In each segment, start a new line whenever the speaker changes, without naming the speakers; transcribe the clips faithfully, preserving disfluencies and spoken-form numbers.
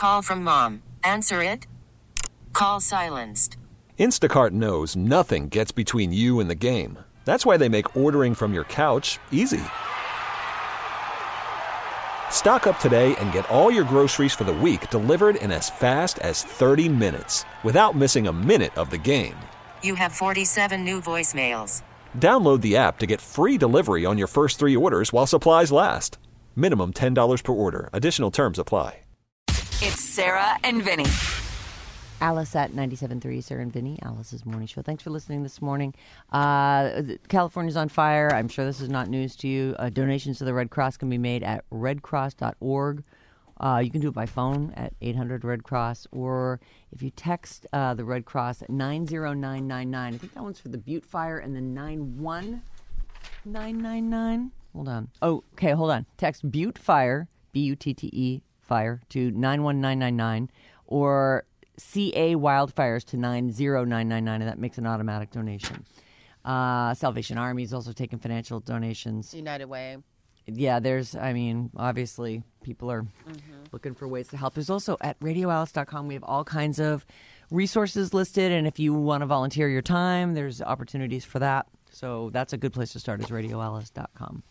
Call from mom. Answer it. Call silenced.
Instacart knows nothing gets between you and the game. That's why they make ordering from your couch easy. Stock up today and get all your groceries for the week delivered in as fast as thirty minutes without missing a minute of the game.
You have forty-seven new voicemails.
Download the app to get free delivery on your first three orders while supplies last. Minimum ten dollars per order. Additional terms apply.
It's Sarah and Vinny.
Alice at ninety-seven point three, Sarah and Vinny, Alice's morning show. Thanks for listening this morning. Uh, California's on fire. I'm sure this is not news to you. Uh, donations to the Red Cross can be made at red cross dot org. Uh, you can do it by phone at eight hundred red cross, or if you text uh, the Red Cross at nine zero nine nine nine. I think that one's for the Butte Fire, and then nine one nine nine nine. Hold on. Oh, okay, hold on. Text Butte Fire, B U T T E, fire, to nine one nine nine nine, or C A Wildfires to nine zero nine nine nine, and that makes an automatic donation. Uh, Salvation Army is also taking financial donations.
United Way.
Yeah, there's, I mean, obviously people are mm-hmm. looking for ways to help. There's also at radio alice dot com, we have all kinds of resources listed, and if you want to volunteer your time, there's opportunities for that. So that's a good place to start, is radio alice dot com.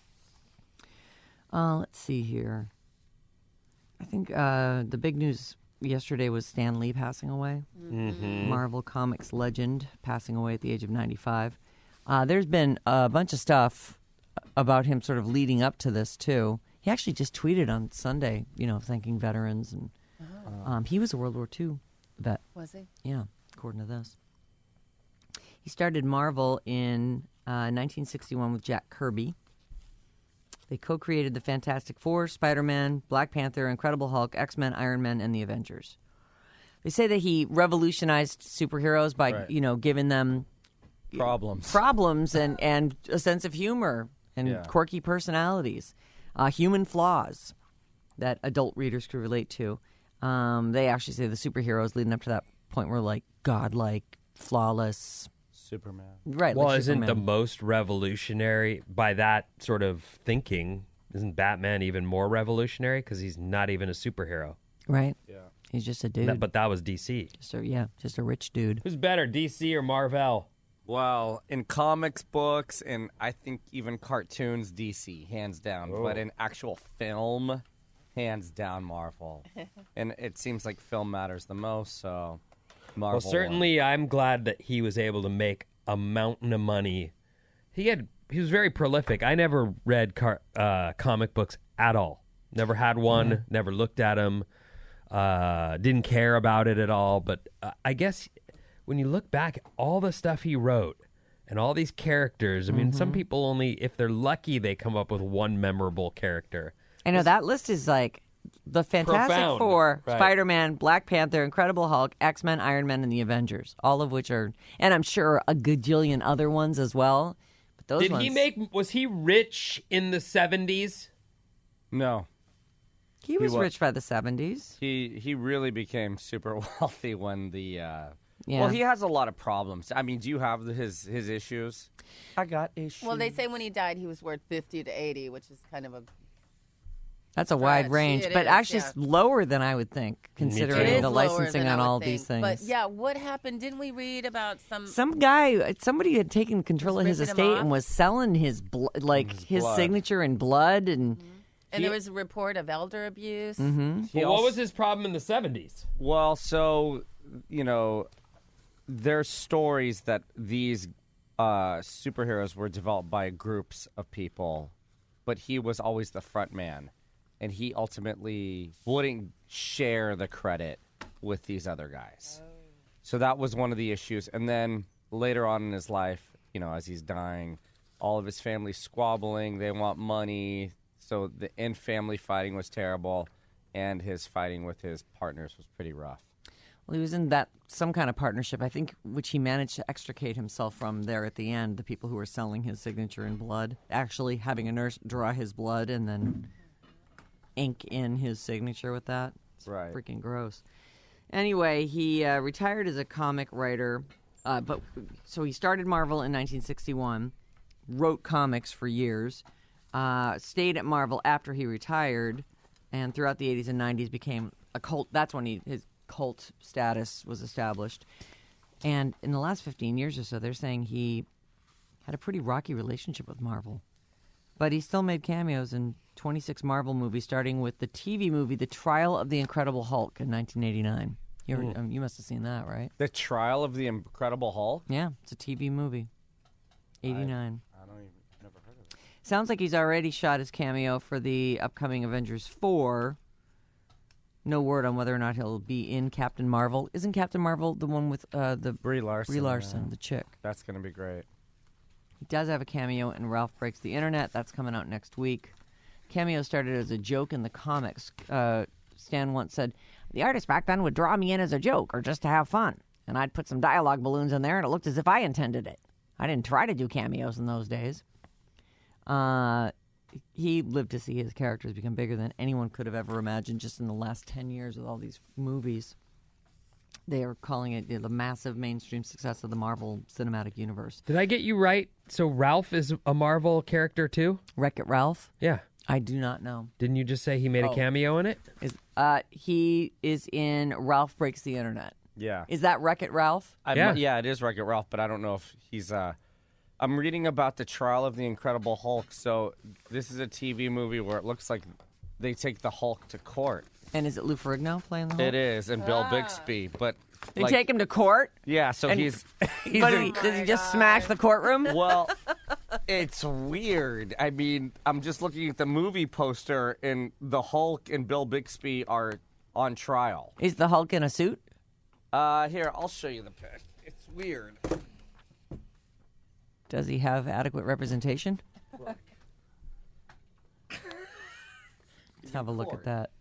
Uh, let's see here. I think uh, the big news yesterday was Stan Lee passing away. Mm-hmm. Marvel Comics legend passing away at the age of ninety-five. Uh, there's been a bunch of stuff about him sort of leading up to this, too. He actually just tweeted on Sunday, you know, thanking veterans. And oh. um, he was a World War Two vet.
Was he?
Yeah, according to this. He started Marvel in uh, nineteen sixty-one with Jack Kirby. They co-created the Fantastic Four, Spider-Man, Black Panther, Incredible Hulk, X-Men, Iron Man, and the Avengers. They say that he revolutionized superheroes by, right. you know, giving them
problems,
problems, and, and a sense of humor and yeah. quirky personalities, uh, human flaws that adult readers could relate to. Um, they actually say the superheroes leading up to that point were like godlike, flawless.
Superman.
Right.
Well,
like
isn't
Superman.
the most revolutionary, by that sort of thinking, isn't Batman even more revolutionary? Because he's not even a superhero.
Right.
Yeah.
He's just a dude.
That, but that was D C.
Just a, yeah, just a rich dude.
Who's better, D C or Marvel?
Well, in comics books, and I think even cartoons, D C, hands down. Oh. But in actual film, hands down, Marvel. And it seems like film matters the most, so... Marvel
well, certainly,
one.
I'm glad that he was able to make a mountain of money. He had he was very prolific. I never read car, uh, comic books at all. Never had one. Mm-hmm. Never looked at them. Uh, didn't care about it at all. But uh, I guess when you look back, all the stuff he wrote and all these characters. I mean, mm-hmm. some people only, if they're lucky, they come up with one memorable character.
I know, that list is like the Fantastic
Profound.
Four,
Right.
Spider-Man, Black Panther, Incredible Hulk, X-Men, Iron Man, and the Avengers. All of which are, and I'm sure a gajillion other ones as well. But those
Did
ones,
he make, was he rich in the seventies?
No.
He was,
he was
rich by the seventies.
He he really became super wealthy when the... Uh,
yeah.
Well, he has a lot of problems. I mean, do you have his, his issues? I got issues.
Well, they say when he died, he was worth fifty to eighty, which is kind of a...
That's a wide
Stretch.
range,
It
but
is,
actually
yeah.
it's lower than I would think, considering
It is
the
lower
licensing
than
on
I would
all
think.
these things.
But yeah, what happened? Didn't we read about some...
Some guy, somebody had taken control
Was
of his
ripping him
estate
off?
and was selling his, bl- like,
His
his
blood.
signature in blood, and...
Mm-hmm. And there was a report of elder abuse.
Mm-hmm.
He
Well, what
also-
was his problem in the seventies?
Well, so, you know, there's stories that these uh, superheroes were developed by groups of people, but he was always the front man, and he ultimately wouldn't share the credit with these other guys. Oh. So that was one of the issues. And then later on in his life, you know, as he's dying, all of his family squabbling, they want money. So the in-family fighting was terrible, and his fighting with his partners was pretty rough.
Well, he was in that some kind of partnership, I think, which he managed to extricate himself from there at the end. The people who were selling his signature in blood, actually having a nurse draw his blood and then ink in his signature with that. It's
right.
Freaking gross. Anyway, he uh, retired as a comic writer, uh, but so he started Marvel in nineteen sixty-one, wrote comics for years, uh, stayed at Marvel after he retired, and throughout the eighties and nineties became a cult. That's when he his cult status was established. And in the last fifteen years or so, they're saying he had a pretty rocky relationship with Marvel. But he still made cameos in twenty-six Marvel movies, starting with the T V movie The Trial of the Incredible Hulk in nineteen eighty-nine. You, ever, um, you must have seen that, right?
The Trial of the Incredible Hulk?
Yeah, it's a T V movie. eighty-nine.
I, I don't even, never heard of it.
Sounds like he's already shot his cameo for the upcoming Avengers four. No word on whether or not he'll be in Captain Marvel. Isn't Captain Marvel the one with uh, the
Brie Larson.
Brie Larson,
yeah.
the chick?
That's going to be great.
He does have a cameo in Ralph Breaks the Internet. That's coming out next week. Cameo started as a joke in the comics. Uh, Stan once said, the artist back then would draw me in as a joke or just to have fun. And I'd put some dialogue balloons in there, and it looked as if I intended it. I didn't try to do cameos in those days. Uh, he lived to see his characters become bigger than anyone could have ever imagined just in the last ten years with all these movies. They are calling it the massive mainstream success of the Marvel Cinematic Universe.
Did I get you right? So Ralph is a Marvel character too?
Wreck-It Ralph?
Yeah.
I do not know.
Didn't you just say he made
Oh.
a cameo in it?
Is uh he is in Ralph Breaks the Internet.
Yeah.
Is that Wreck-It Ralph?
I'm,
Yeah.
yeah, it is Wreck-It Ralph, but I don't know if he's... Uh, I'm reading about the Trial of the Incredible Hulk, so this is a T V movie where it looks like they take the Hulk to court.
And is it Lou Ferrigno playing the Hulk?
It is, and Bill Bixby, but...
They
like,
take him to court?
Yeah, so
and-
he's... he's
But
in-
he, does he just smash the courtroom?
Well, it's weird. I mean, I'm just looking at the movie poster, and the Hulk and Bill Bixby are on trial.
Is the Hulk in a suit?
Uh, here, I'll show you the pic. It's weird.
Does he have adequate representation? Let's have a look at that.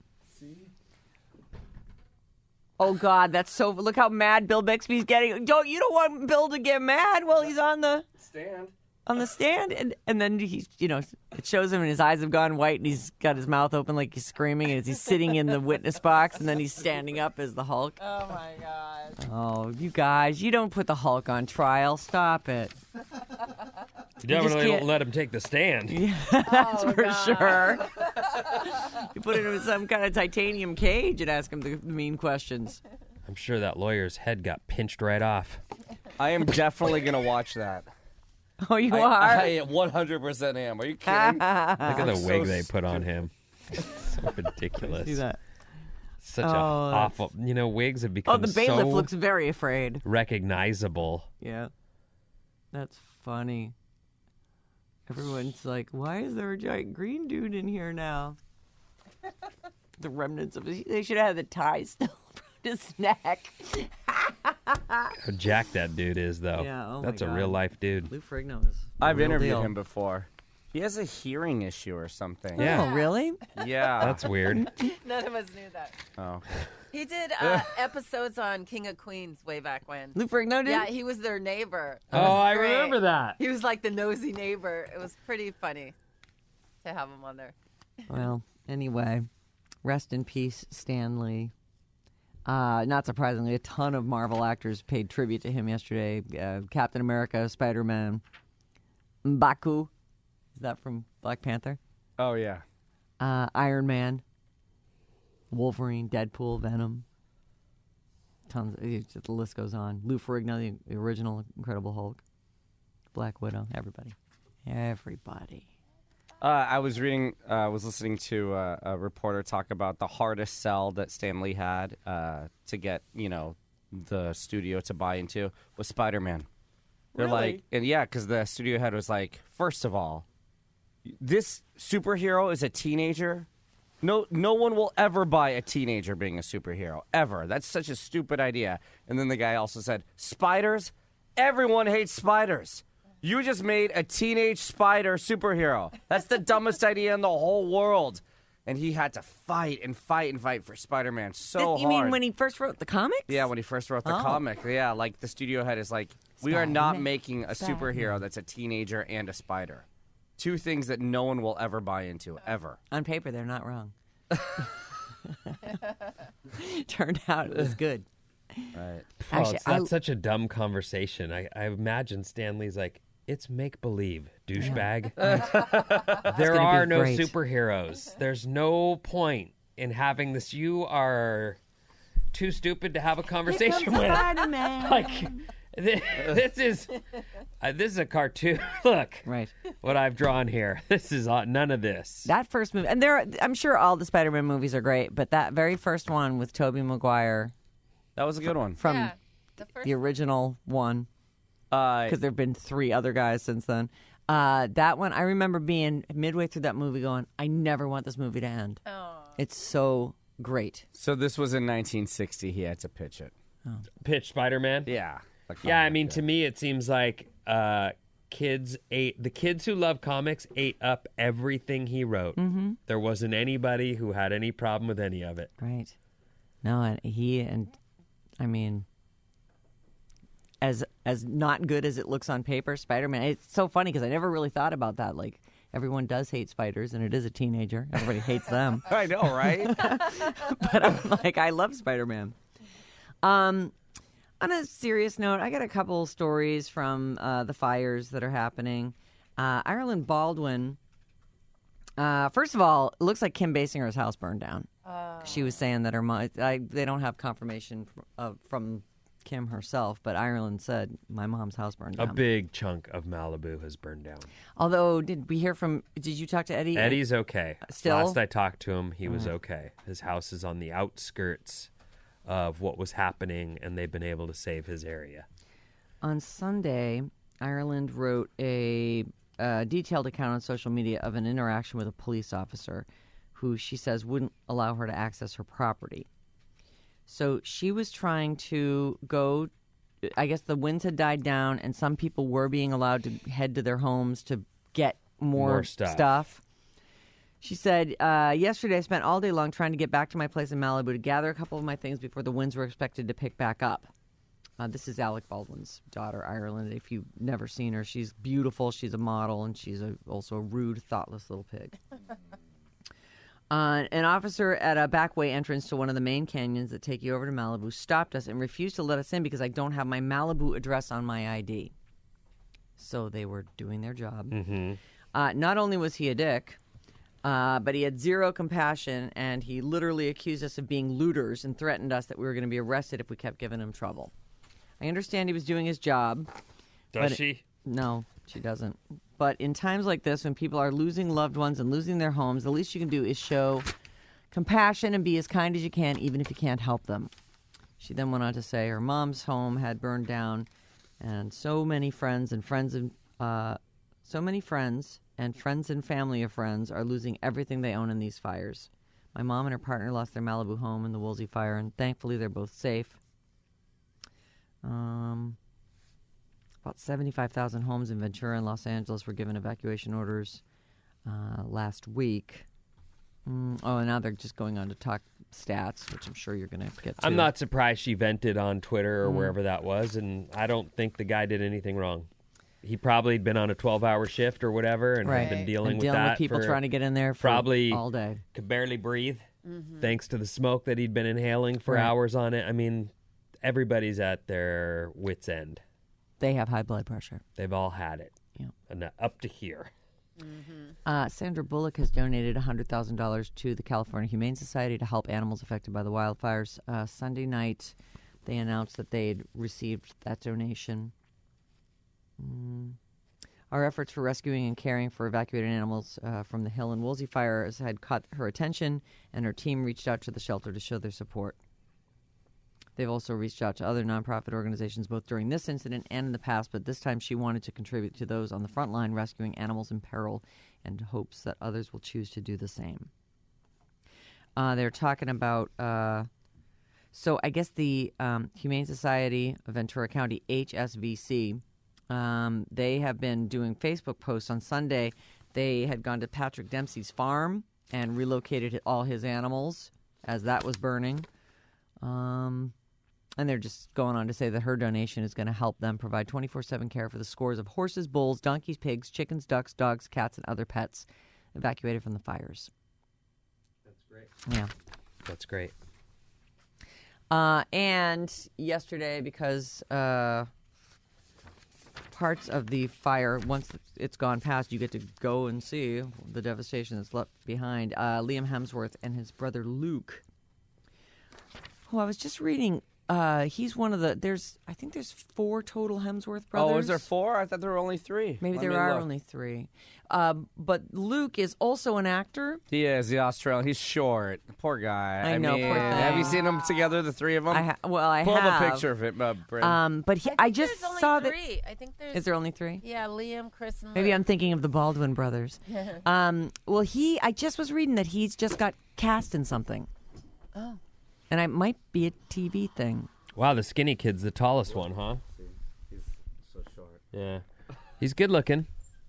Oh God, that's so. Look how mad Bill Bixby's getting. Don't you don't want Bill to get mad while he's on the
Stand.
on the stand, and and then he's you know it shows him and his eyes have gone white and he's got his mouth open like he's screaming and he's sitting in the witness box and then he's standing up as the Hulk.
Oh my God.
Oh, you guys, you don't put the Hulk on trial. Stop it.
You definitely
can't-
don't let him take the stand.
That's
Oh,
for
God.
sure. You put him in some kind of titanium cage and ask him the mean questions.
I'm sure that lawyer's head got pinched right off.
I am definitely going to watch that.
Oh, you
I,
are?
I one hundred percent am. Are you kidding?
Look at the
so
wig they put
stupid.
on him. So ridiculous.
See that?
Such a
Oh, that's-
awful. You know, wigs have become
Oh, the bailiff
so
looks very afraid.
recognizable.
Yeah. That's funny. Everyone's like, why is there a giant green dude in here now? The remnants of his. They should have had the tie still around his neck.
How jacked that dude is, though.
Yeah, oh my
That's a
God.
real life dude.
Lou Ferrigno is. the
I've
real
interviewed
deal.
him before. He has a hearing issue or something.
Yeah.
Oh, really?
Yeah.
That's weird.
None of us knew that.
Oh.
He did uh, episodes on King of Queens way back when.
Lou Ferrigno did?
Yeah, he was their neighbor. It
Oh,
was
I
great.
remember that.
He was like the nosy neighbor. It was pretty funny to have him on there.
Well, anyway, rest in peace, Stan Lee. Uh, not surprisingly, a ton of Marvel actors paid tribute to him yesterday. Uh, Captain America, Spider-Man, M'Baku. Is that from Black Panther?
Oh, yeah.
Uh, Iron Man, Wolverine, Deadpool, Venom. Tons. Of, the list goes on. Lou Ferrigno, the, the original Incredible Hulk. Black Widow. Everybody. Everybody.
Uh, I was reading, I uh, was listening to uh, a reporter talk about the hardest sell that Stan Lee had uh, to get, you know, the studio to buy into was Spider-Man. They're
Really?
like, and yeah, because the studio head was like, first of all, this superhero is a teenager. No, no one will ever buy a teenager being a superhero ever. That's such a stupid idea. And then the guy also said, spiders. Everyone hates spiders. You just made a teenage spider superhero. That's the dumbest idea in the whole world. And he had to fight and fight and fight for Spider-Man so
you
hard.
mean when he first wrote the comics?
Yeah, when he first wrote the
Oh.
comic. Yeah, like the studio head is like, we are not
Spider-Man.
making a superhero that's a teenager and a spider. Two things that no one will ever buy into, ever.
On paper, they're not wrong. Turned out it was good.
Right.
Oh,
Actually,
it's not
I-
such a dumb conversation. I, I imagine Stanley's like, it's make believe, douchebag. There
gonna
are
be
no
great.
superheroes. There's no point in having this. You are too stupid to have a conversation with.
Spider-Man.
Like, this, this is uh, this is a cartoon. Look,
Right.
what I've drawn here. This is uh, none of this.
That first movie, and there, I'm sure all the Spider-Man movies are great, but that very first one with Tobey Maguire
That was a good one.
from
yeah, the first.
the original one,
Uh,
because there have been three other guys since then. Uh, that one, I remember being midway through that movie going, I never want this movie to end.
Oh.
It's so great.
so this was in nineteen sixty. He had to pitch it.
Pitch Spider-Man.
Yeah. the
Yeah, I
comic,
mean,
yeah.
to me, it seems like uh, kids ate the kids who love comics ate up everything he wrote. Mm-hmm. There wasn't anybody who had any problem with any of it.
Right. No, and he and I mean, as as not good as it looks on paper, Spider-Man. It's so funny because I never really thought about that. Like everyone does hate spiders, and it is a teenager. Everybody hates them.
I know, right?
But I'm like, I love Spider-Man. Um, on a serious note, I got a couple stories from uh, the fires that are happening. Uh, Ireland Baldwin. Uh, first of all, it looks like Kim Basinger's house burned down. She was saying that her mom. I, they don't have confirmation from, uh, from Kim herself, but Ireland said my mom's house burned
A
down.
big chunk of Malibu has burned down.
Although, did we hear from? Did you talk to Eddie?
Eddie's okay.
Still?
Last I talked to him, he was okay. His house is on the outskirts of what was happening, and they've been able to save his area.
On Sunday, Ireland wrote a uh, detailed account on social media of an interaction with a police officer who she says wouldn't allow her to access her property. So she was trying to go, I guess the winds had died down and some people were being allowed to head to their homes to get more,
More stuff.
stuff. She said, uh, yesterday I spent all day long trying to get back to my place in Malibu to gather a couple of my things before the winds were expected to pick back up. Uh, this is Alec Baldwin's daughter, Ireland. If you've never seen her, she's beautiful. She's a model, and she's a, also a rude, thoughtless little pig. Uh, an officer at a backway entrance to one of the main canyons that take you over to Malibu stopped us and refused to let us in because I don't have my Malibu address on my I D. So they were doing their job.
Mm-hmm.
Uh, not only was he a dick, uh, but he had zero compassion, and he literally accused us of being looters and threatened us that we were going to be arrested if we kept giving him trouble. I understand he was doing his job.
Does
But-
she?
No, she doesn't. But in times like this, when people are losing loved ones and losing their homes, the least you can do is show compassion and be as kind as you can, even if you can't help them. She then went on to say her mom's home had burned down, and so many friends and friends and uh, so many friends and friends and family of friends are losing everything they own in these fires. My mom and her partner lost their Malibu home in the Woolsey fire, and thankfully they're both safe. Um. About seventy-five thousand homes in Ventura and Los Angeles were given evacuation orders uh, last week. Mm, oh, and now they're just going on to talk stats, which I'm sure you're going to get to.
I'm not surprised she vented on Twitter or wherever that was, and I don't think the guy did anything wrong. He probably had been on a twelve-hour shift or whatever and
Right.
had been dealing
and
with
dealing
that
with people
for
trying to get in there for
probably
all day.
could barely breathe, thanks to the smoke that he'd been inhaling for
Right.
hours on it. I mean, everybody's at their wits' end.
They have high blood pressure.
They've all had it,
Yeah.
and uh, up to here.
Uh, Sandra Bullock has donated one hundred thousand dollars to the California Humane Society to help animals affected by the wildfires. Uh, Sunday night, they announced that they had received that donation. Mm. Our efforts for rescuing and caring for evacuated animals uh, from the Hill and Woolsey fires had caught her attention, and her team reached out to the shelter to show their support. They've also reached out to other nonprofit organizations both during this incident and in the past, but this time she wanted to contribute to those on the front line rescuing animals in peril and hopes that others will choose to do the same. Uh, they're talking about, uh, so I guess the um, Humane Society of Ventura County, H S V C, um, they have been doing Facebook posts on Sunday. They had gone to Patrick Dempsey's farm and relocated all his animals as that was burning. Um... And they're just going on to say that her donation is going to help them provide twenty-four seven care for the scores of horses, bulls, donkeys, pigs, chickens, ducks, dogs, cats, and other pets evacuated from the fires.
That's great.
Yeah.
That's great.
Uh, and yesterday, because uh, parts of the fire. Once it's gone past, you get to go and see the devastation that's left behind. Uh, Liam Hemsworth and his brother Luke. Oh, I was just reading. Uh, he's one of the. There's, I think there's four total Hemsworth brothers.
Oh, is there four? I thought there were only three.
Maybe
Let
there
me
are
look.
only three. Um, but Luke is also an actor.
He is the Australian. He's short. Poor guy.
I know,
mean,
poor thing.
Have you seen them together, the three of them?
I ha- well, I
Pull
have.
up a picture of it, uh, Bryn.
Um, but he,
I,
I,
think
just
there's only
saw
three. I think there's.
that. Is there only three?
Yeah, Liam, Chris, and
Maybe
Luke.
I'm thinking of the Baldwin brothers. um, well, he. I just was reading that he's just got cast in something.
Oh.
And it might be a T V thing.
Wow, the skinny kid's the tallest one, huh?
He's so short.
Yeah. He's good looking.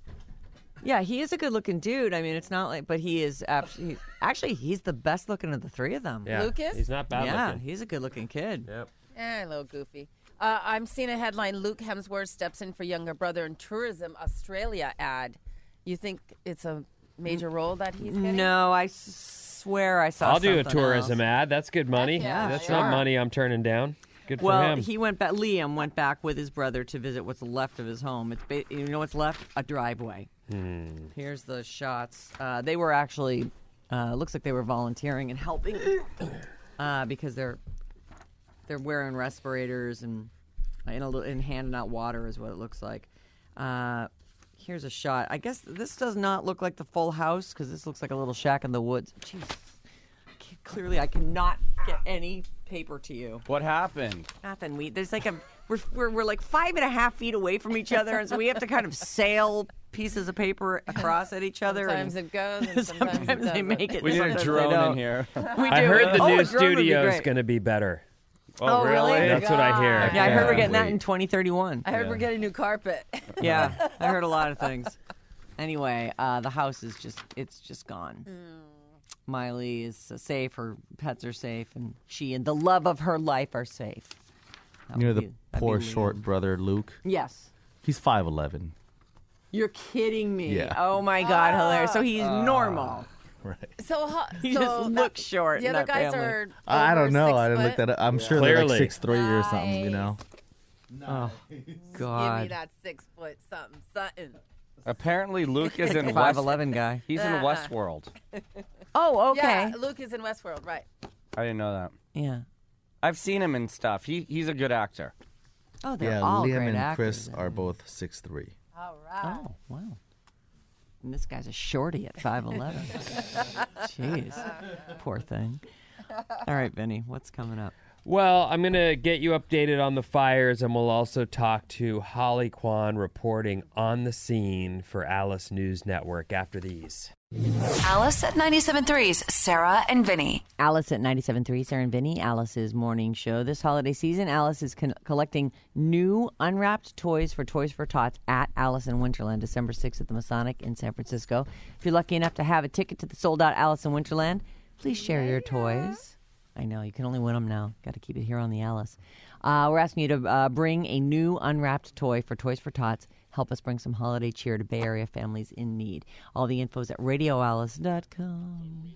Yeah, he is a good-looking dude. I mean, it's not like, but he is actually, actually he's the best-looking of the three of them.
Yeah.
Lucas?
He's not bad
yeah,
looking.
he's a good-looking kid.
Yep.
Eh, a little goofy. Uh, I'm seeing a headline: Luke Hemsworth steps in for younger brother in tourism Australia ad. You think it's a major role that he's getting?
No, I s- swear I saw.
I'll do a
something
tourism
else.
ad. That's good money.
Yeah,
That's
sure.
not money I'm turning down. Good for
Well,
him.
he went back. Liam went back with his brother to visit what's left of his home. It's ba- you know what's left? A driveway.
Hmm.
Here's the shots. Uh, they were actually uh, looks like they were volunteering and helping uh, because they're they're wearing respirators and in a little, and handing out water is what it looks like. Uh, here's a shot. I guess this does not look like the full house because this looks like a little shack in the woods. Jeez. Clearly, I cannot get any paper to you.
What happened?
Nothing. We there's like a we're, we're we're like five and a half feet away from each other, and so we have to kind of sail pieces of paper across at each other.
Sometimes
and
it goes, and sometimes,
sometimes
it
they
doesn't.
make it.
We need a
sometimes they
drone
don't.
in here.
We do.
I heard the
Oh,
new
a drone would be
studio is
great.
going to be better.
Oh, really?
That's what I hear.
Yeah, I heard we're getting that
wait.
in twenty thirty-one.
I heard we're getting new carpet.
Yeah, I heard a lot of things. Anyway, uh, the house is just, it's just gone. Miley is uh, safe, her pets are safe, and she and the love of her life are safe. That
You know
would
the
be- that'd
poor
be Liam.
short brother Luke?
Yes.
He's five eleven.
You're kidding me.
Yeah.
Oh my God, hilarious. So he's normal.
Right.
So, ho-
He
so
just
that-
looks short
The
in
other
that
guys
family.
are.
I
over
don't know.
six
I didn't
foot.
look that up. I'm sure they're
Clearly.
like six three or something, you know?
Oh,
Give me
God.
that six foot something, something.
Apparently, Luke is in
five
West.
eleven guy.
He's in
Uh-uh.
Westworld.
Oh, okay.
Yeah, Luke is in Westworld, right?
I didn't know that.
Yeah.
I've seen him in stuff. He he's a good actor.
Oh, they're
Yeah,
all
Liam
great
and
actors.
Chris are both six three.
All right.
Oh, wow. And this guy's a shorty at five eleven. Jeez. Poor thing. All right, Vinny, what's coming up?
Well, I'm going to get you updated on the fires, and we'll also talk to Holly Kwan reporting on the scene for Alice News Network after these.
Alice at ninety-seven point three's Sarah and Vinny.
Alice at ninety-seven point three, Sarah and Vinny, Alice's morning show. This holiday season, Alice is con- collecting new unwrapped toys for Toys for Tots at Alice in Winterland, December sixth at the Masonic in San Francisco. If you're lucky enough to have a ticket to the sold-out Alice in Winterland, please share your toys. I know, you can only win them now. Got to keep it here on the Alice. Uh, we're asking you to uh, bring a new unwrapped toy for Toys for Tots. Help us bring some holiday cheer to Bay Area families in need. All the info's at radio alice dot com.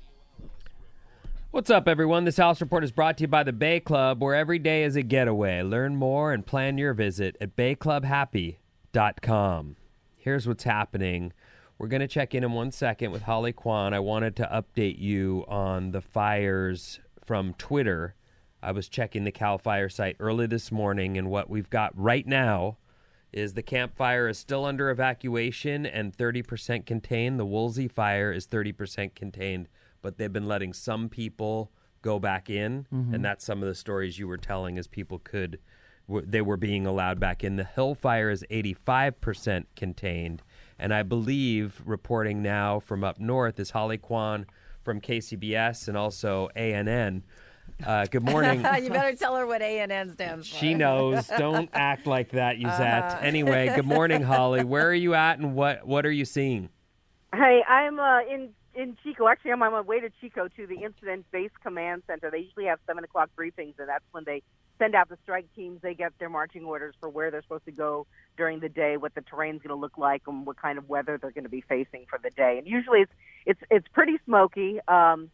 What's up, everyone? This Alice Report is brought to you by the Bay Club, where every day is a getaway. Learn more and plan your visit at bay club happy dot com. Here's what's happening. We're going to check in in one second with Holly Kwan. I wanted to update you on the fires from Twitter. I was checking the CAL FIRE site early this morning, and what we've got right now is the Camp Fire is still under evacuation and thirty percent contained. The Woolsey Fire is thirty percent contained, but they've been letting some people go back in,
Mm-hmm.
and that's some of the stories you were telling as people could, w- they were being allowed back in. The Hill Fire is eighty-five percent contained, and I believe reporting now from up north is Holly Kwan from K C B S and also A N N. Uh, good morning.
You better tell her what A N N stands for.
She knows. Don't act like that, Yuzette. Anyway, good morning, Holly. Where are you at, and what what are you seeing?
Hey, I'm uh, in in Chico. Actually, I'm on my way to Chico to the Incident Base Command Center. They usually have seven o'clock briefings, and that's when they send out the strike teams. They get their marching orders for where they're supposed to go during the day, what the terrain's going to look like, and what kind of weather they're going to be facing for the day. And usually, it's it's it's pretty smoky. Um,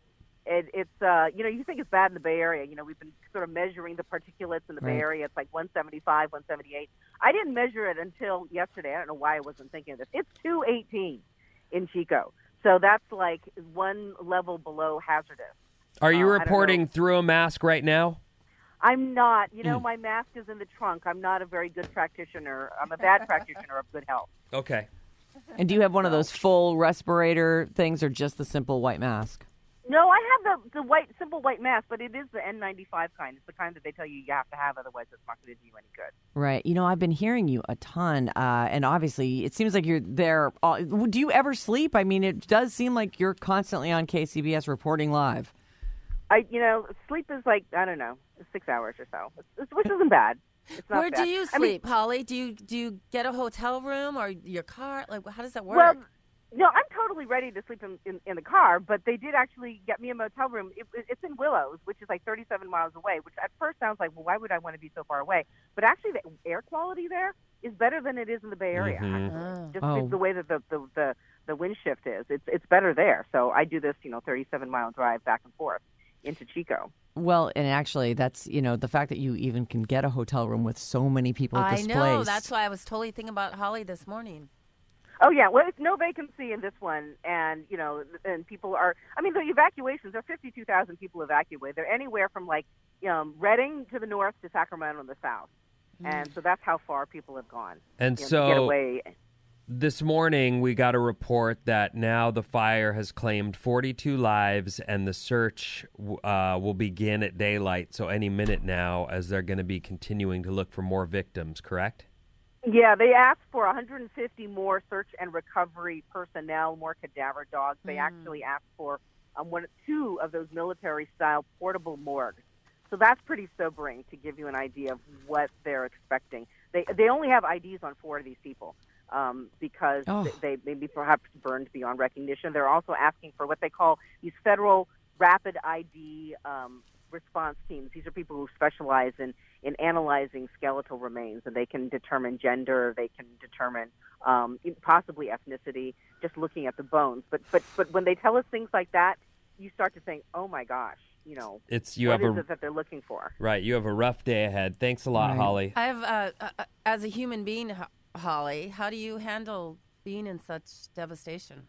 it, it's uh, you know, you think it's bad in the Bay Area. You know, we've been sort of measuring the particulates in the
Right.
Bay Area. It's like one seventy-five, one seventy-eight. I didn't measure it until yesterday. I don't know why I wasn't thinking of this. It's two eighteen in Chico, so that's like one level below hazardous.
Are you
Uh, I don't
reporting
know.
through a mask right now?
I'm not. You
Hmm.
know, my mask is in the trunk. I'm not a very good practitioner. I'm a bad practitioner of good health.
Okay.
And do you have one of those full respirator things or just the simple white mask?
No, I have the the white simple white mask, but it is the N ninety-five kind. It's the kind that they tell you you have to have, otherwise it's not going to do you any good.
Right. You know, I've been hearing you a ton, uh, and obviously it seems like you're there. All, do you ever sleep? I mean, it does seem like you're constantly on K C B S reporting live.
I, you know, sleep is like I don't know, six hours or so, it's, which isn't bad. It's not
Where
bad.
do you
I mean,
sleep, Holly? Do you do you get a hotel room or your car? Like, how does that work?
well, no, I'm totally ready to sleep in, in, in the car, but they did actually get me a motel room. It, it's in Willows, which is like thirty-seven miles away, which at first sounds like, well, why would I want to be so far away? But actually, the air quality there is better than it is in the Bay Area.
Mhm.
actually.
Oh.
Just
Oh.
the, the way that the, the, the, the wind shift is, it's it's better there. So I do this, you know, thirty-seven mile drive back and forth into Chico.
Well, and actually, that's, you know, the fact that you even can get a hotel room with so many people
I
displaced.
know. That's why I was totally thinking about Holly this morning.
Oh yeah, well, it's no vacancy in this one, and you know, and people are. I mean, the evacuations. There are fifty-two thousand people evacuated. They're anywhere from like um, Redding to the north to Sacramento in the south, and so that's how far people have gone.
And
you know,
so
to get away.
this morning we got a report that now the fire has claimed forty-two lives, and the search uh, will begin at daylight. So any minute now, as they're going to be continuing to look for more victims. Correct?
Yeah, they asked for one hundred fifty more search and recovery personnel, more cadaver dogs. They actually asked for um, one, two of those military-style portable morgues. So that's pretty sobering to give you an idea of what they're expecting. They they only have I Ds on four of these people um, because
Oh.
they, they maybe perhaps burned beyond recognition. They're also asking for what they call these federal rapid I D um, response teams. These are people who specialize in, in analyzing skeletal remains, and they can determine gender, they can determine um, possibly ethnicity, just looking at the bones. But but but when they tell us things like that, you start to think, oh my gosh, you know,
It's you
what
have
is
a
it that they're looking for?
right. You have a rough day ahead. Thanks a lot,
Right.
Holly.
I have, uh, uh, as a human being, Ho- Holly, how do you handle being in such devastation?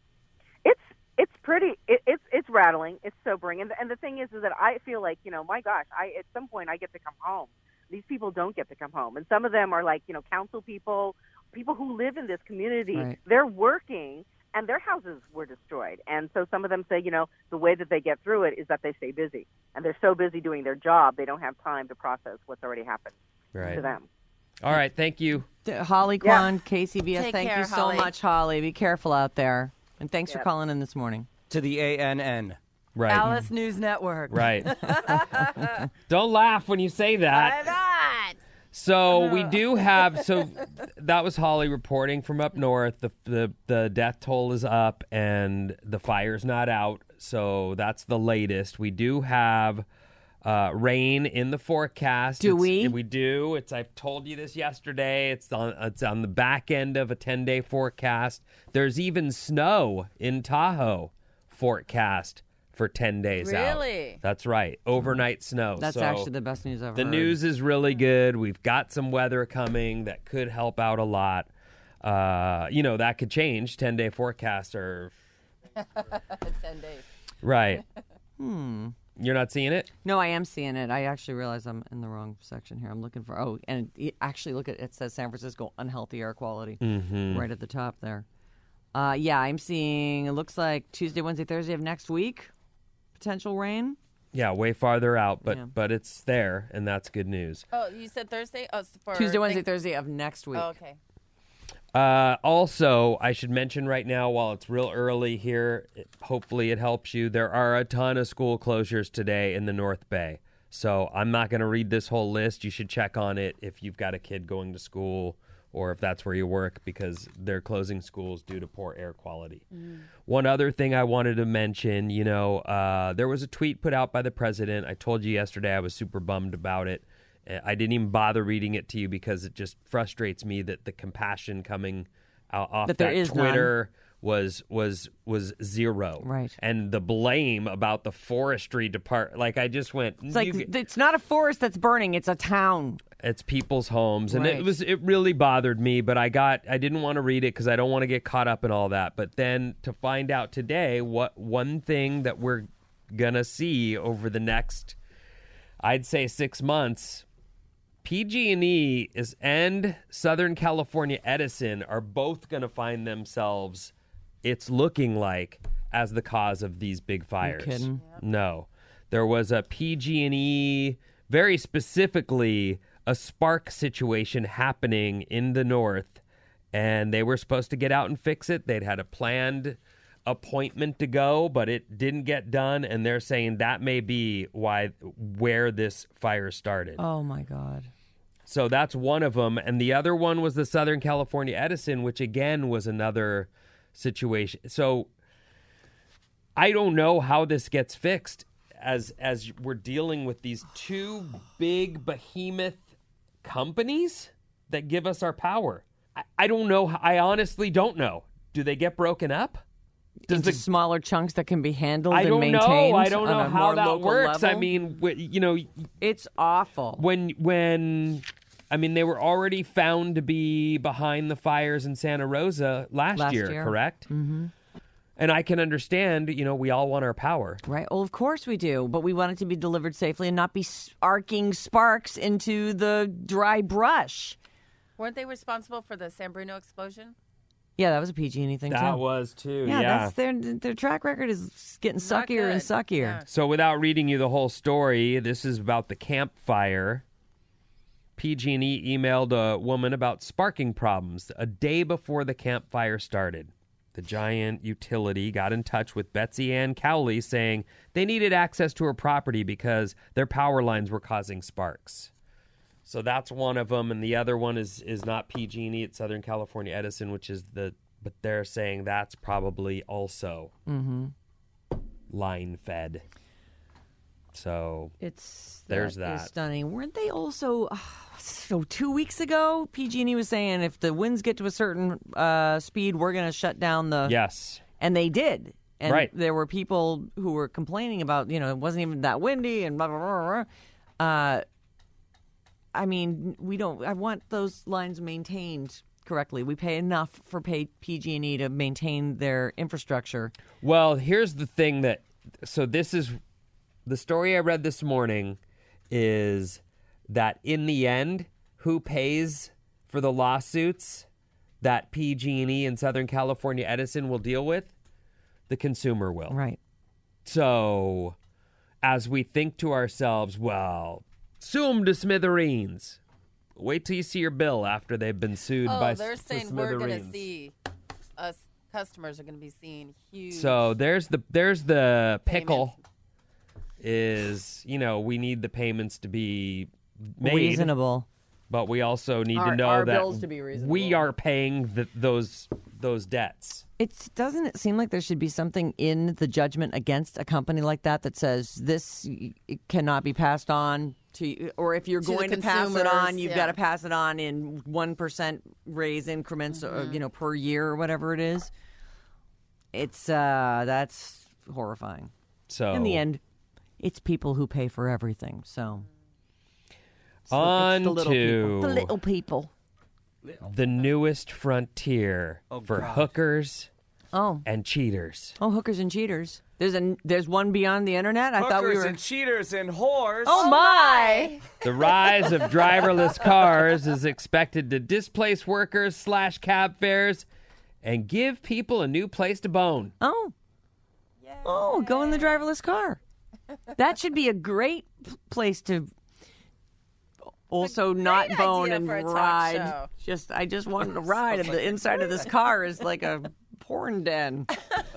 It's it's pretty. It, it's it's rattling. It's sobering. And the, and the thing is, is that I feel like, you know, my gosh, I at some point I get to come home. These people don't get to come home, and some of them are like, you know, council people, people who live in this community.
Right.
They're working, and their houses were destroyed. And so some of them say, you know, the way that they get through it is that they stay busy, and they're so busy doing their job they don't have time to process what's already happened
Right.
to them.
All right. Thank you.
D- Holly
Yeah.
Kwan, K C B S,
Take
thank
care,
you so
Holly.
much, Holly. Be careful out there. And thanks for
Yep.
calling in this morning.
To the A N N.
Right.
Alice News Network.
Right. Don't laugh when you say that.
I'm not.
So we do have. So that was Holly reporting from up north. The the the death toll is up and the fire's not out. So that's the latest. We do have uh, rain in the forecast.
Do
It's-
we?
We do. It's. I've told you this yesterday. It's on. It's on the back end of a ten day forecast. There's even snow in Tahoe forecast for ten days out.
Really?
That's right. Overnight snow.
That's
So
actually the best news I've
the
heard.
news is really good. We've got some weather coming that could help out a lot. Uh, you know, that could change. ten day forecast or
ten days.
right.
Hmm.
You're not seeing it?
No, I am seeing it. I actually realize I'm in the wrong section here. I'm looking for, oh, and it, actually look at it says San Francisco unhealthy air quality
Mm-hmm.
right at the top there. Uh, yeah, I'm seeing, it looks like Tuesday, Wednesday, Thursday of next week, potential rain.
Yeah, way farther out, but
Yeah.
but it's there, and that's good news.
Oh, you said Thursday? Oh, it's for
Tuesday, Wednesday,
next-
Thursday of next week.
Oh, okay.
Uh, also, I should mention right now, while it's real early here, it, hopefully it helps you. There are a ton of school closures today in the North Bay. So I'm not going to read this whole list. You should check on it if you've got a kid going to school or if that's where you work, because they're closing schools due to poor air quality. One other thing I wanted to mention, you know, uh, there was a tweet put out by the president. I told you yesterday I was super bummed about it. I didn't even bother reading it to you because it just frustrates me that the compassion coming out off
That
that,
there is
Twitter was was was zero.
Right.
And the blame about the forestry depart like I just went
It's like
you get-
it's not a forest that's burning; it's a town.
it's people's homes, and
Right.
it was it really bothered me. But I got I didn't want to read it because I don't want to get caught up in all that. But then to find out today what one thing that we're gonna see over the next, I'd say six months. P G and E is and Southern California Edison are both going to find themselves, it's looking like, as the cause of these big fires.
kidding?
No. There was a P G and E, very specifically a spark situation happening in the north, and they were supposed to get out and fix it. They'd had a planned appointment to go, but it didn't get done, and they're saying that may be why where this fire started.
Oh my God.
So that's one of them. And the other one was the Southern California Edison, which again was another situation. So I don't know how this gets fixed as as we're dealing with these two big behemoth companies that give us our power. I, I don't know. I honestly don't know. Do they get broken up? Does
Into
the
smaller chunks that can be handled
I
and
don't
maintained.
know. I don't
on
know
a
how
more
that
local
works. I
level?
mean, w- you know,
it's awful.
when when I mean they were already found to be behind the fires in Santa Rosa last,
Last
year,
year.
correct? Mm-hmm. And I can understand. You know, we all want our power.
Right. Well, of course we do, but we want it to be delivered safely and not be arcing sparks into the dry brush.
Weren't they responsible for the San Bruno explosion?
Yeah, that was a P G and E thing
That
too.
was too.
yeah,
Yeah.
that's their their track record is getting
Not
suckier and
good.
suckier.
Yeah.
So without reading you the whole story, this is about the campfire. P G and E emailed a woman about sparking problems a day before the campfire started. The giant utility got in touch with Betsy Ann Cowley saying they needed access to her property because their power lines were causing sparks. So that's one of them, and the other one is is not P G and E, it's Southern California Edison, which is the, but they're saying that's probably also line fed. So
It's
There's
that is
that.
stunning. Weren't they also uh, so two weeks ago? P G and E was saying if the winds get to a certain uh, speed, we're going to shut down the.
yes,
And they did. And
Right.
there were people who were complaining about, you know, it wasn't even that windy and blah, blah, blah, blah. Uh, I mean, we don't, I want those lines maintained correctly. We pay enough for pay P G and E to maintain their infrastructure.
well, here's the thing that, so this is, the story I read this morning is that in the end, who pays for the lawsuits that P G and E and Southern California Edison will deal with? The consumer will.
Right.
So as we think to ourselves, well, sue them to smithereens. Wait till you see your bill after they've been sued
Oh,
by
they're
s- to
saying we're going to
smithereens.
see us customers are going to be seeing huge.
So there's the there's the pickle. Is, you know, we need the payments to be made,
Reasonable.
but we also need
Our-
to know
our
that
bills to be reasonable.
we are paying the, those those debts.
It's doesn't it seem like there should be something in the judgment against a company like that that says this y- it cannot be passed on to you, or if you're
To the
going to pass it on,
consumers,
you've
yeah.
got to pass it on in one percent raise increments, uh, you know, per year or whatever it is. It's uh, that's horrifying.
So
In the end, it's people who pay for everything. So It's the-
On
it's the little
to
people. The little people.
the newest frontier for hookers
Oh,
and cheaters.
oh, hookers and cheaters. There's a there's one beyond the internet. I thought we
Hookers
were.
and cheaters and whores.
Oh my!
The rise of driverless cars is expected to displace workers slash cab fares and give people a new place to bone.
Oh. Oh, go in the driverless car. That should be a great p- place to also not
great
bone
idea
and
for a talk
ride.
show.
Just I just wanted to ride, and the inside of this car is like a porn den.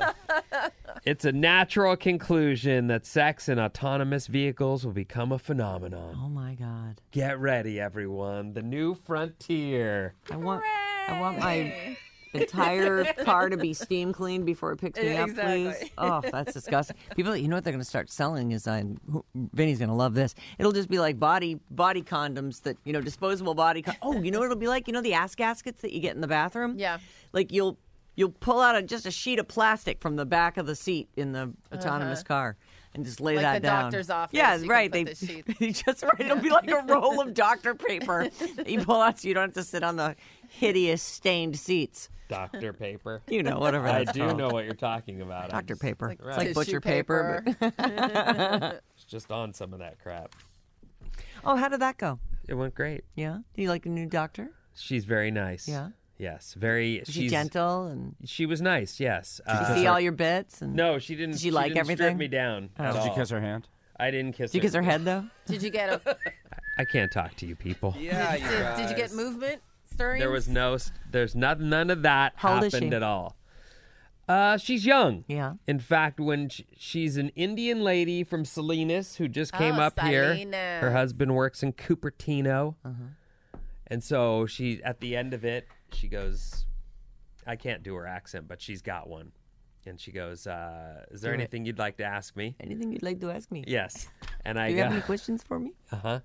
It's a natural conclusion that sex in autonomous vehicles will become a phenomenon.
Oh my God!
Get ready, everyone. The new frontier.
I want I want my entire car to be steam cleaned before it picks me up,
Exactly.
please. Oh, that's disgusting. People, you know what they're going to start selling is, uh, Vinny's going to love this. It'll just be like body body condoms that, you know, disposable body. Con- oh, you know what it'll be like? You know the ass gaskets that you get in the bathroom?
Yeah.
Like you'll You'll pull out a, just a sheet of plastic from the back of the seat in the autonomous car and just lay
Like
that
the
down.
doctor's office,
Yeah,
you can
right.
put
They
the sheet.
you just right. It'll be like a roll of doctor paper that you pull out, so you don't have to sit on the hideous stained seats.
Doctor paper.
You know, whatever.
I
That's
do
called.
know what you're talking about.
Doctor
I'm
paper.
Right.
It's like
Tissue
butcher paper. but-
It's just on some of that crap.
oh, how did that go?
It went great.
Yeah. Do you like the new doctor?
She's very nice.
Yeah?
Yes, very.
Was
she's
she gentle and
She was nice. Yes.
did
Uh,
you see all your bits? And
no, she didn't.
Did she like
didn't
everything?
Strip me down.
Oh.
at
Did you
all.
kiss her hand?
I didn't kiss
Did you
her.
kiss her head though?
Did you get a?
I can't talk to you people.
Yeah,
did, did you get movement stirring?
There was no. There's not. None of that
How old is
happened
she?
at all. Uh, she's young.
Yeah.
In fact, when sh she's an Indian lady from Salinas who just came
Oh,
up here.
Salinas.
Her husband works in Cupertino,
Uh-huh.
and so she at the end of it, she goes, I can't do her accent, but she's got one, and she goes, uh, "Is there
Do it.
anything you'd like to ask me?"
Anything you'd like to ask me?
Yes, and I
Do you
go,
have any questions for me?
uh huh.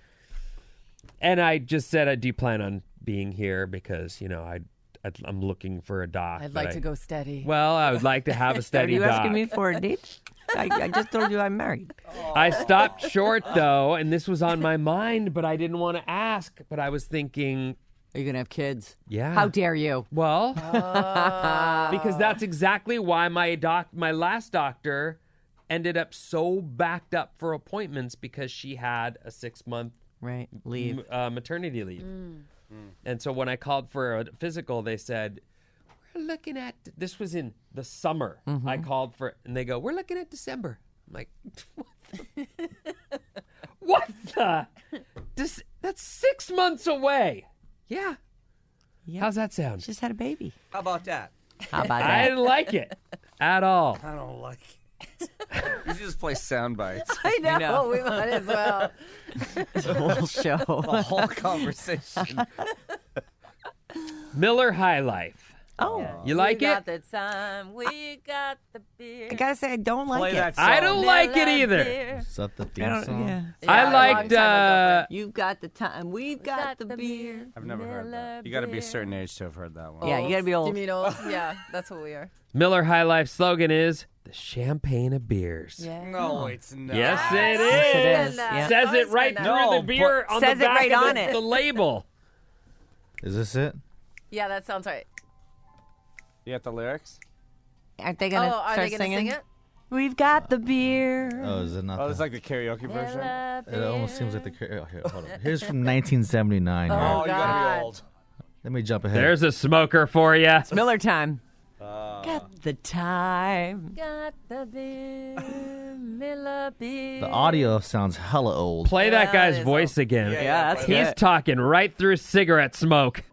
And I just said, I do plan on being here because you know I. I'd, I'm looking for a doc.
I'd
but
like
I-
to go steady.
Well, I would like to have a
Are
steady
you
doc.
asking me for a date? I, I just told you I'm married.
I stopped short though, and this was on my mind, but I didn't want to ask. But I was thinking,
Are you gonna have kids?
yeah.
How dare you?
Well, because that's exactly why my doc, my last doctor, ended up so backed up for appointments because she had a six month
Right. Leave.
m- uh, maternity leave. And so when I called for a physical, they said, we're looking at, this was in the summer. I called for, and they go, we're looking at December. I'm like, what the? what the? This, that's six months away. Yeah.
Yeah.
How's that sound?
Just had a baby.
How about that?
How about
I
that?
didn't like it at all.
I don't like it. You should just play sound bites.
I know,
know.
we might as well.
The whole show.
The whole conversation.
Miller High Life.
Oh,
You like
we
it?
got the time, we got the beer.
I gotta say I don't like
Play
it.
that
I
song.
don't like it either.
Beer.
Is that the
I
theme
don't-
song?
yeah.
Yeah,
I
a long
liked,
time
uh,
ago,
You've got the time. We've got,
got
the,
the
beer.
beer.
I've never heard that.
Miller
You got to be a
beer.
certain age to have heard that one.
but-
Yeah, you gotta be old.
Do you mean old? Yeah, that's what we are.
Miller High Life slogan is the champagne of beers.
Yeah.
No, it's not.
Yes, it
Yes,
is.
it is.
Yeah.
Yeah.
Says
Always
it right
been
through
that.
No,
the beer
but-
on
Says
the
it
back
right
of
on
the,
it.
the label.
Is this it?
Yeah, that sounds right.
You got the lyrics?
Aren't they
Oh,
gonna
are
start
they going to
singing?
sing it?
We've got the beer.
Oh, is it not?
Oh,
the,
it's like the karaoke version?
Miller
it almost
beer.
seems like the. car- Oh, here, hold on. Here's from nineteen seventy-nine.
Oh,
here.
Oh, you got to
God.
be old.
Let me jump ahead.
There's a smoker for you.
It's Miller time.
Uh,
Got the time.
Got the beer, Miller beer.
the audio sounds hella old.
Play that
Yeah,
guy's
it is
voice again.
Yeah,
Yeah, that's
He's
good.
talking right through cigarette smoke.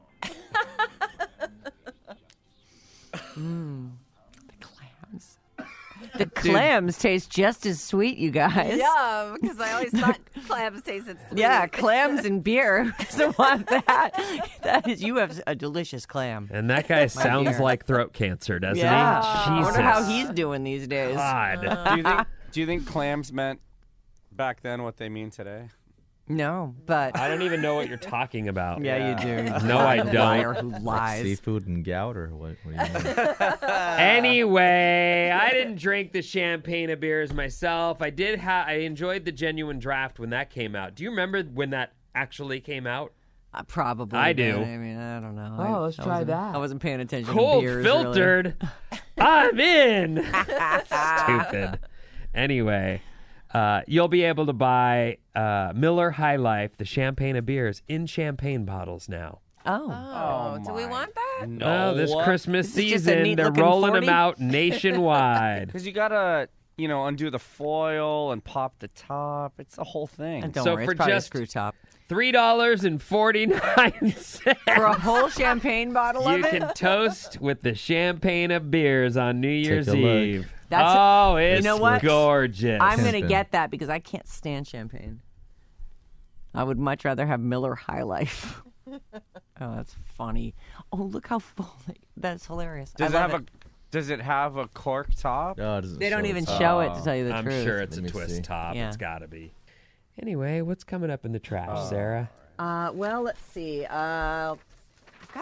Clams. The clams taste just as sweet, you guys.
Yeah, because I always thought clams tasted sweet.
Yeah, clams and beer. So want that? That is, you have a delicious clam.
And that guy sounds
dear.
like throat cancer, doesn't
Yeah.
he?
I
Jesus.
wonder how he's doing these days.
God.
do you think do you think clams meant back then what they mean today?
No, but
I don't even know what you're talking about.
yeah, you do.
No, I
Liar
don't.
who lies.
Seafood and gout, or what? What do you mean?
Anyway, I didn't drink the champagne of beers myself. I did have. I enjoyed the Genuine Draft when that came out. Do you remember when that actually came out?
Uh, probably.
I do.
but I mean, I don't know.
Oh,
I,
let's
I
try
wasn't-
that.
I wasn't paying attention.
Cold
to beers,
filtered. I'm in. Stupid. Anyway, uh, you'll be able to buy uh, Miller High Life, the champagne of beers, in champagne bottles now.
Really. Oh.
Oh, do we
my.
want that?
No.
Oh, this Christmas
Is this just a
season, they're
neat-looking
rolling
forty?
them out nationwide.
Because you got to, you know, undo the foil and pop the top. It's a whole thing.
And don't
So
worry,
for
it's probably
just-
a screw top.
three dollars and forty-nine cents.
For a whole champagne bottle
You
of it?
can toast with the champagne of beers on New Year's
a look.
Eve.
That's-
oh, it's
know what?
gorgeous.
I'm going to
Pimpin'.
get that because I can't stand champagne. I would much rather have Miller High Life. Oh, that's funny. Oh, look how full. That's hilarious.
Does
I
it
love
have a Does it have a cork top?
Oh, it doesn't
They don't
show
even
its-
show it, to tell you the
I'm
truth.
sure it's
Let
a
me
twist
see.
top.
Yeah.
It's got to be. Anyway, what's coming up in the trash, Sarah?
Uh, well, let's see. Uh, I've got a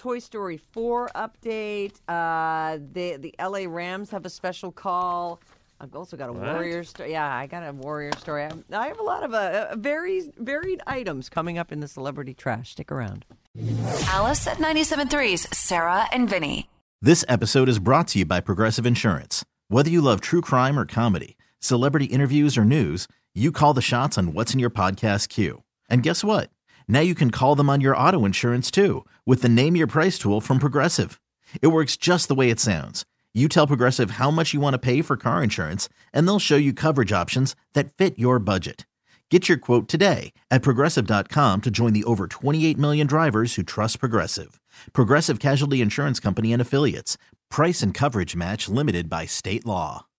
Toy Story four update. Uh, the the L A Rams have a special call. I've also got a
What?
Warriors story. Yeah, I got a Warrior story. I have, I have a lot of uh, very varied items coming up in the celebrity trash. Stick around.
Alice at ninety-seven point three's Sarah and Vinny.
This episode is brought to you by Progressive Insurance. Whether you love true crime or comedy, celebrity interviews or news, you call the shots on what's in your podcast queue. And guess what? Now you can call them on your auto insurance too with the Name Your Price tool from Progressive. It works just the way it sounds. You tell Progressive how much you want to pay for car insurance, and they'll show you coverage options that fit your budget. Get your quote today at Progressive dot com to join the over twenty-eight million drivers who trust Progressive. Progressive Casualty Insurance Company and Affiliates. Price and coverage match limited by state law.